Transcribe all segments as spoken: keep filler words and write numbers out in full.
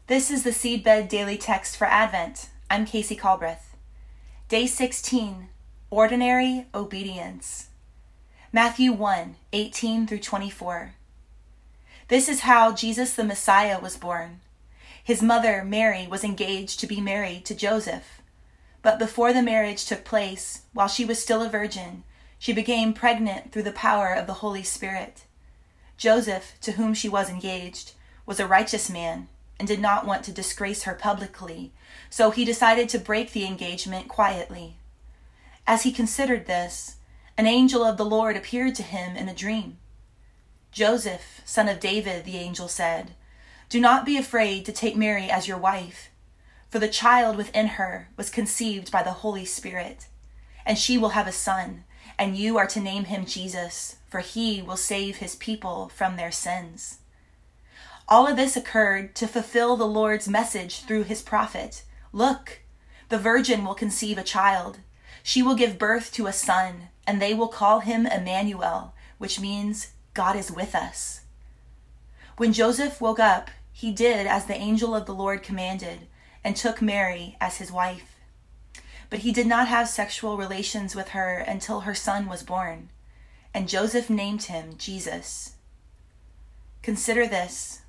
This is the Seedbed Daily Text for Advent. I'm Casey Calbreth. Day sixteen, Ordinary Obedience. Matthew one, eighteen through twenty-four. This is how Jesus the Messiah was born. His mother, Mary, was engaged to be married to Joseph. But before the marriage took place, while she was still a virgin, she became pregnant through the power of the Holy Spirit. Joseph, to whom she was engaged, was a righteous man and did not want to disgrace her publicly, so he decided to break the engagement quietly. As he considered this, an angel of the Lord appeared to him in a dream. "Joseph, son of David," the angel said, "do not be afraid to take Mary as your wife, for the child within her was conceived by the Holy Spirit, and she will have a son, and you are to name him Jesus, for he will save his people from their sins." All of this occurred to fulfill the Lord's message through his prophet. "Look, the virgin will conceive a child. She will give birth to a son, and they will call him Emmanuel, which means God is with us." When Joseph woke up, he did as the angel of the Lord commanded and took Mary as his wife. But he did not have sexual relations with her until her son was born, and Joseph named him Jesus. Consider this.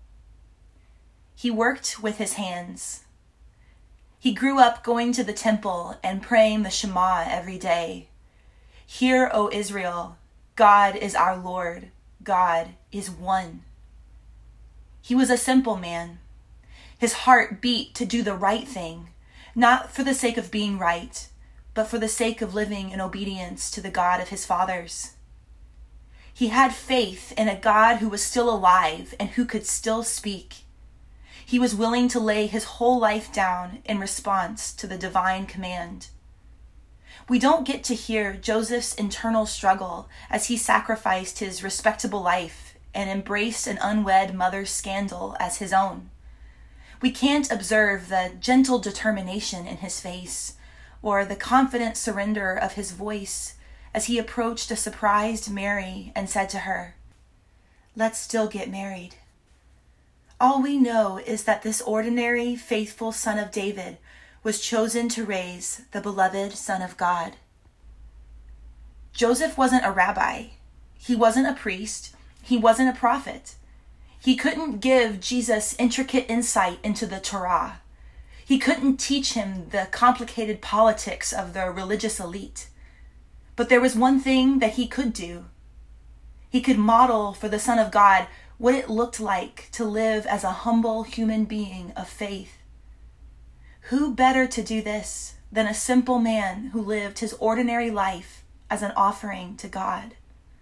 He worked with his hands. He grew up going to the temple and praying the Shema every day. "Hear, O Israel, God is our Lord, God is one." He was a simple man. His heart beat to do the right thing, not for the sake of being right, but for the sake of living in obedience to the God of his fathers. He had faith in a God who was still alive and who could still speak. He was willing to lay his whole life down in response to the divine command. We don't get to hear Joseph's internal struggle as he sacrificed his respectable life and embraced an unwed mother's scandal as his own. We can't observe the gentle determination in his face or the confident surrender of his voice as he approached a surprised Mary and said to her, "Let's still get married." All we know is that this ordinary, faithful son of David was chosen to raise the beloved Son of God. Joseph wasn't a rabbi. He wasn't a priest. He wasn't a prophet. He couldn't give Jesus intricate insight into the Torah. He couldn't teach him the complicated politics of the religious elite. But there was one thing that he could do. He could model for the Son of God what it looked like to live as a humble human being of faith. Who better to do this than a simple man who lived his ordinary life as an offering to God?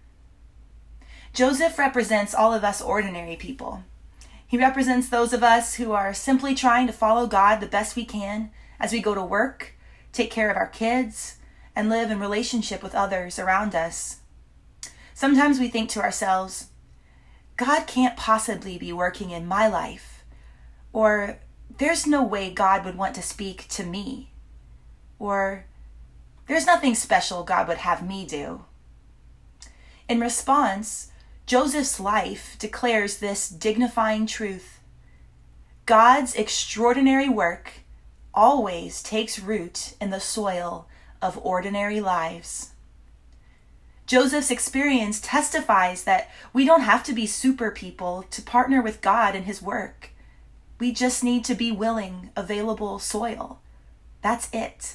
Joseph represents all of us ordinary people. He represents those of us who are simply trying to follow God the best we can as we go to work, take care of our kids, and live in relationship with others around us. Sometimes we think to ourselves, God can't possibly be working in my life, or there's no way God would want to speak to me, or there's nothing special God would have me do. In response, Joseph's life declares this dignifying truth. God's extraordinary work always takes root in the soil of ordinary lives. Joseph's experience testifies that we don't have to be super people to partner with God in his work. We just need to be willing, available soil. That's it.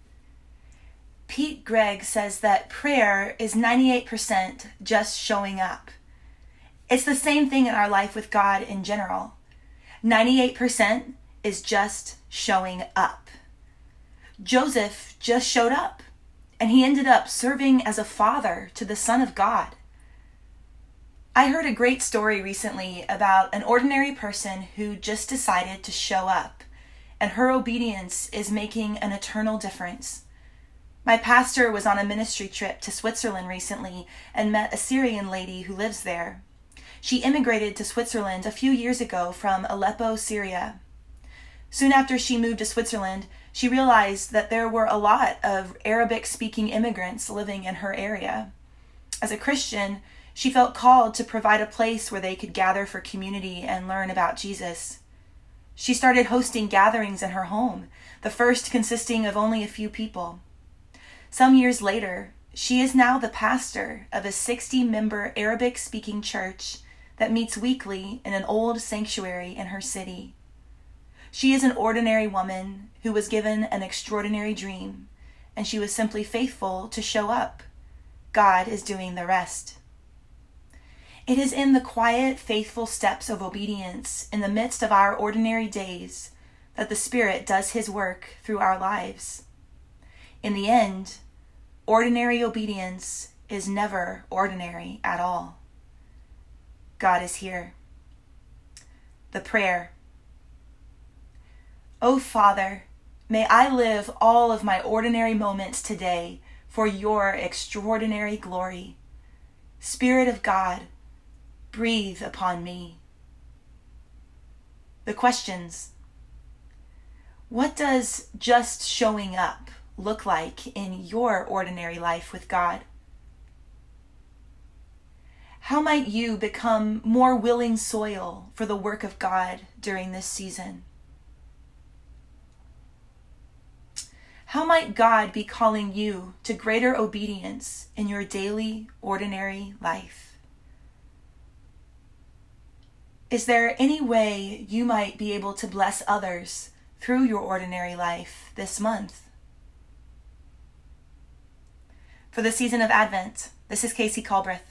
Pete Greig says that prayer is ninety-eight percent just showing up. It's the same thing in our life with God in general. ninety-eight percent is just showing up. Joseph just showed up, and he ended up serving as a father to the Son of God. I heard a great story recently about an ordinary person who just decided to show up, and her obedience is making an eternal difference. My pastor was on a ministry trip to Switzerland recently and met a Syrian lady who lives there. She immigrated to Switzerland a few years ago from Aleppo, Syria. Soon after she moved to Switzerland, she realized that there were a lot of Arabic-speaking immigrants living in her area. As a Christian, she felt called to provide a place where they could gather for community and learn about Jesus. She started hosting gatherings in her home, the first consisting of only a few people. Some years later, she is now the pastor of a sixty-member Arabic-speaking church that meets weekly in an old sanctuary in her city. She is an ordinary woman who was given an extraordinary dream, and she was simply faithful to show up. God is doing the rest. It is in the quiet, faithful steps of obedience in the midst of our ordinary days that the Spirit does his work through our lives. In the end, ordinary obedience is never ordinary at all. God is here. The prayer. O Father, may I live all of my ordinary moments today for your extraordinary glory. Spirit of God, breathe upon me. The questions. What does just showing up look like in your ordinary life with God? How might you become more willing soil for the work of God during this season? How might God be calling you to greater obedience in your daily, ordinary life? Is there any way you might be able to bless others through your ordinary life this month? For the season of Advent, this is Casey Culbreth.